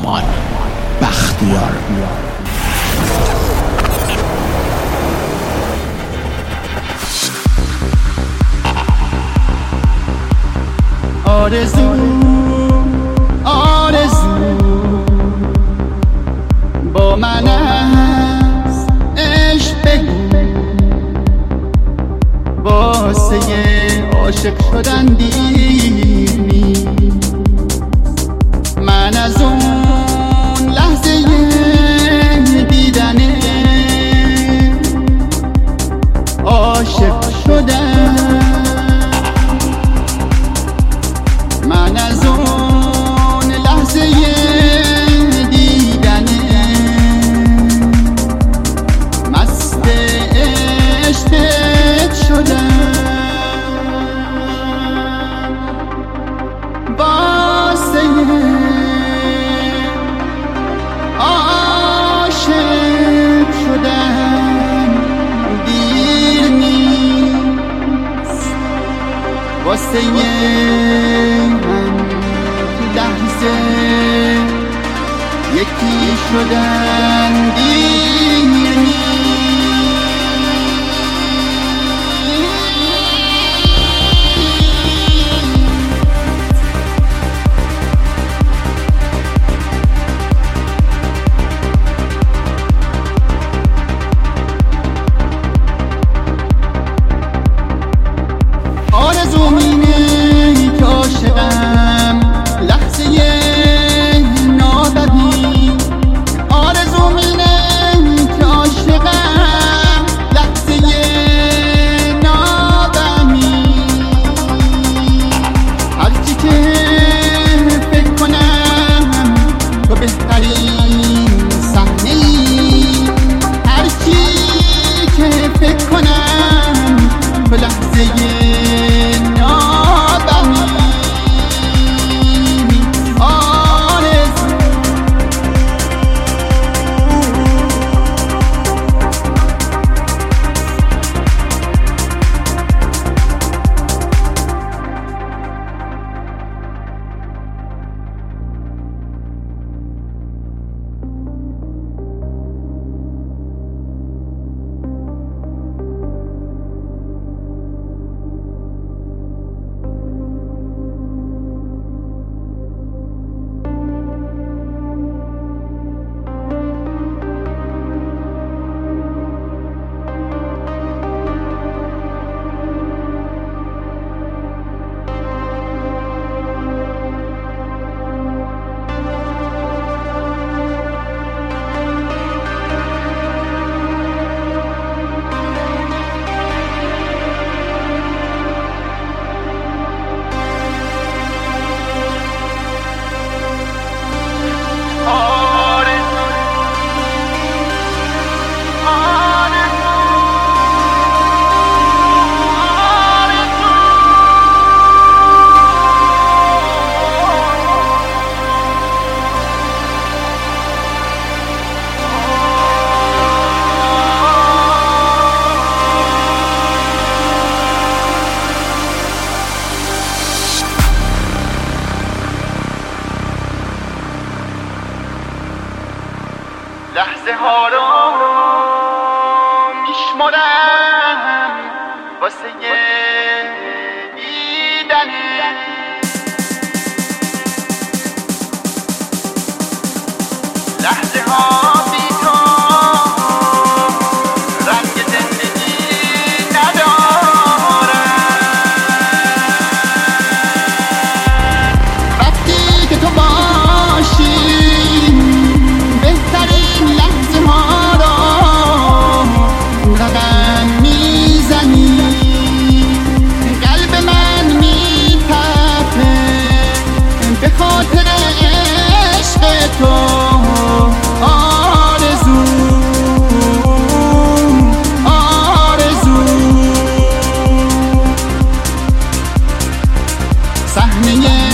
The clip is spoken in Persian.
آرمان بختیار. آرزو آرزو با من است، عشق بگو واسه عاشق شدن دیر نیست. من از اون لحظه دیدن عاشق شدم، من از اون لحظه دیدن مست عشقت شدم. واسه عاشق شدم دیر نیست، واسه لحظه یکی شدن دیر نیست. آرزوم اینه که عاشقم لحظه ناببین، آرزوم اینه که عاشقم لحظه ناببین. هرچی که فکر کنم تو بهترین صحنه‌ای، هرچی که فکر کنم تو لحظه لحظه ها رو میشمرم واسه دیدن لحظه ها بی تو رنگ زندگی ندارم. وقتی که تو باشی بهترین لحظه ها رو رقم میزنی، قلب من میتپه به خاطر عشق تو. آرزو آرزو صحنه